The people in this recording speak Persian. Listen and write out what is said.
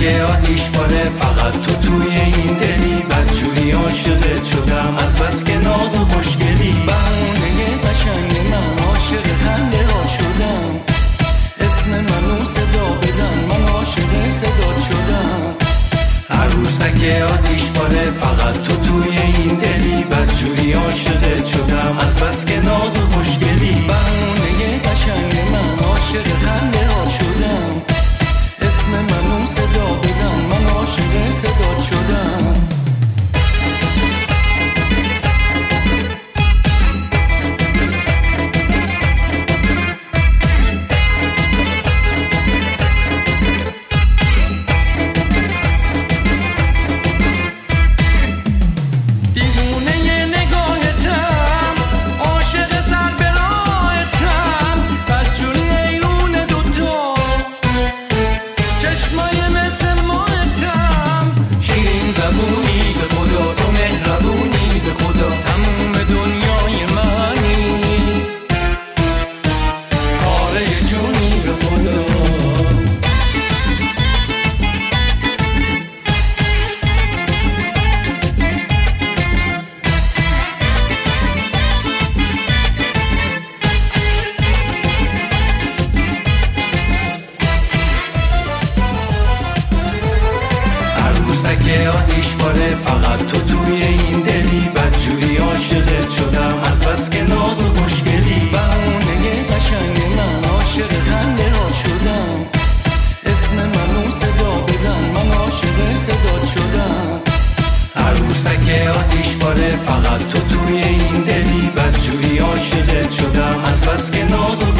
آتیش باره، فقط تو توی این دلی، بدجوری عاشقت شدم از بس که ناز و خوشگلی. بهونه قشنگ من عاشق خنده ها شدم، اسم منو صدا بزن من عاشق صدات شدم. عروسک آتیش باره، فقط تو توی این دلی، بدجوری عاشقت شدم از بس که ناز و خوشگلی. بهونه قشنگ من عاشق خنده ها شدم، اسم منو صدا بزن من عاشق صدات شدم. که آتیش باره، فقط تو توی این دلی، بدجوری عاشقت شدم از بس که ناز و خوشگلی. بهونه قشنگ من عاشق خنده ها شدم، اسم منو صدا بزن من عاشق صدات شدم. عروسک آتیش باره، فقط تو توی این دلی، بدجوری عاشقت شدم از بس که ناز و